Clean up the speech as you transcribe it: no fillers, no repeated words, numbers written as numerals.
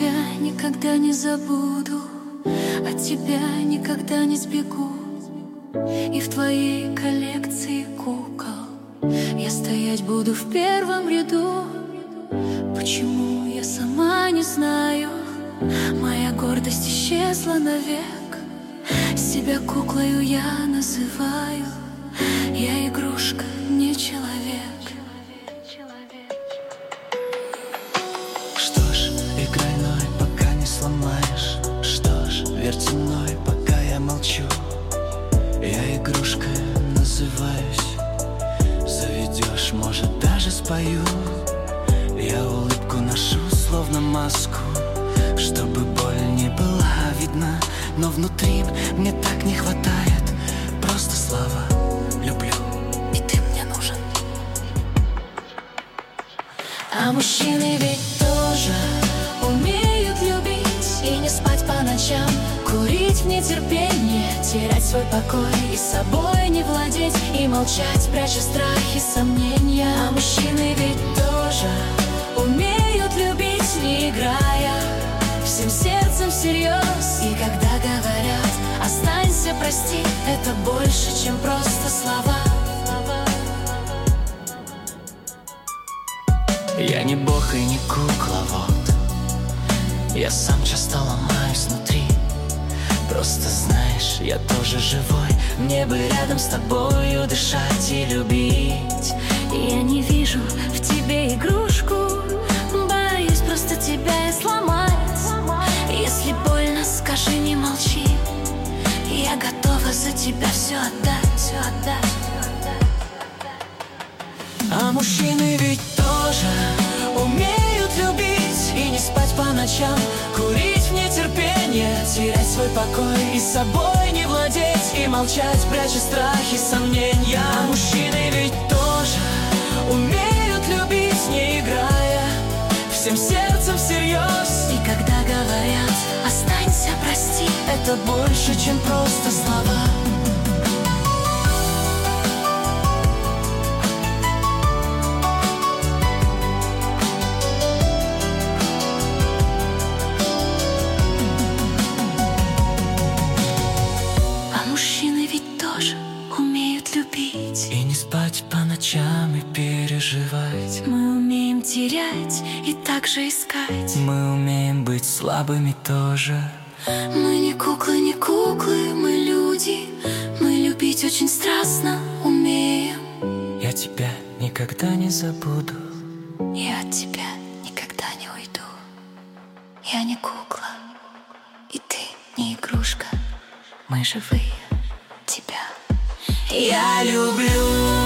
тебя никогда не забуду, от тебя никогда не сбегу. И в твоей коллекции кукол я стоять буду в первом ряду. Почему, я сама не знаю, моя гордость исчезла навек. Себя куклою я называю, я игрушка, не человек. Что ж, играй мной, пока не сломаешь. Что ж, верьте мной, пока я молчу. Я игрушкой называюсь. Заведешь, может, даже спою. Я улыбку ношу, словно маску, чтобы боль не была видна. Но внутри мне так не хватает просто слова «люблю», и ты мне нужен. А мужчины ведь тоже умеют любить и не спать по ночам, курить в нетерпении, терять свой покой и собой не владеть, и молчать, пряча страхи, сомнения. А мужчины ведь тоже умеют любить, не играя, всем сердцем всерьез. И когда говорят «останься, прости», это больше, чем просто слова. Я не бог и не кукловод, я сам часто ломаюсь внутри. Просто знаешь, я тоже живой, мне бы рядом с тобою дышать и любить. И я не вижу в тебе игрушку, боюсь просто тебя и сломать. Если больно, скажи, не молчи, я готова за тебя все отдать, все отдать. А мужчины ведь тоже умеют любить и не спать по ночам, курить в нетерпении, терять свой покой и собой не владеть, и молчать, пряча страхи, сомнения. А мужчины ведь тоже умеют любить, не играя, всем сердцем всерьез. И когда говорят «останься, прости», это больше, чем просто слова. Мужчины ведь тоже умеют любить и не спать по ночам и переживать. Мы умеем терять и также искать. Мы умеем быть слабыми тоже. Мы не куклы, не куклы, мы люди. Мы любить очень страстно умеем. Я тебя никогда не забуду, я от тебя никогда не уйду. Я не кукла, и ты не игрушка. Мы живые, тебя я люблю.